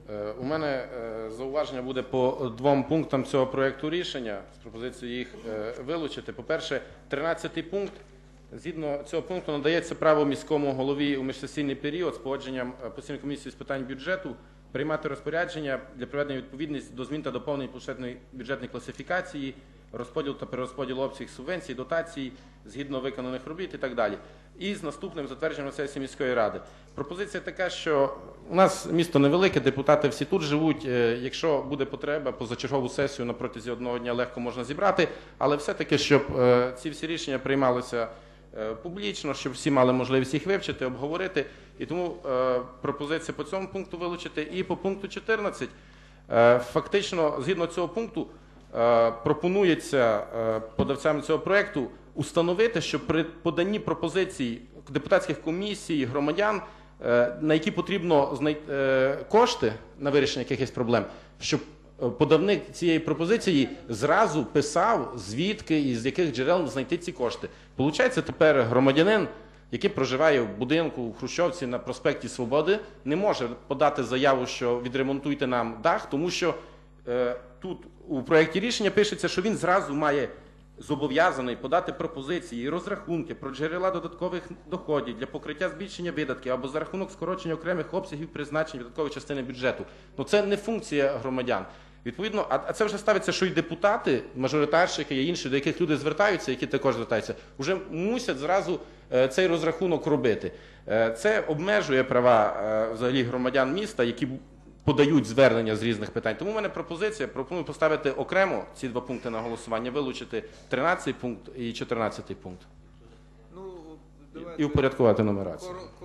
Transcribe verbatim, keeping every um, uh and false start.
У мене зауваження буде по двом пунктам цього проєкту рішення з пропозицією їх вилучити. По-перше, тринадцятий пункт. Згідно цього пункту надається право міському голові у міжсесійний період з погодженням постійної комісії з питань бюджету приймати розпорядження для приведення відповідності до змін та доповнень бюджетної класифікації, розподілу та перерозподілу обсягів субвенцій, дотацій, згідно виконаних робіт і так далі. І з наступним затвердженням на сесії міської ради. Пропозиція така, що у нас місто невелике, депутати всі тут живуть. Якщо буде потреба, позачергову сесію на протязі одного дня легко можна зібрати, але все-таки, щоб ці всі рішення приймалися публічно, щоб всі мали можливість їх вивчити, обговорити. І тому е, пропозиція по цьому пункту вилучити. І по пункту чотирнадцять, е, фактично, згідно цього пункту, е, пропонується е, подавцям цього проєкту установити, що при поданні пропозицій депутатських комісій, громадян, е, на які потрібно знайти е, кошти на вирішення якихось проблем, щоб подавник цієї пропозиції зразу писав, звідки і з яких джерел знайти ці кошти. Получається, тепер громадянин, який проживає в будинку у Хрущовці на проспекті Свободи, не може подати заяву, що відремонтуйте нам дах, тому що е, тут у проєкті рішення пишеться, що він зразу має зобов'язаний подати пропозиції і розрахунки про джерела додаткових доходів для покриття збільшення видатків або за рахунок скорочення окремих обсягів призначень видаткової частини бюджету. Ну це не функція громадян. Відповідно, а це вже ставиться, що і депутати, мажоритарщики і інші, до яких люди звертаються, які також звертаються, вже мусять зразу цей розрахунок робити. Це обмежує права взагалі громадян міста, які подають звернення з різних питань. Тому в мене пропозиція, пропоную поставити окремо ці два пункти на голосування, вилучити тринадцятий пункт і чотирнадцятий пункт. Ну, давайте... І упорядкувати нумерацію.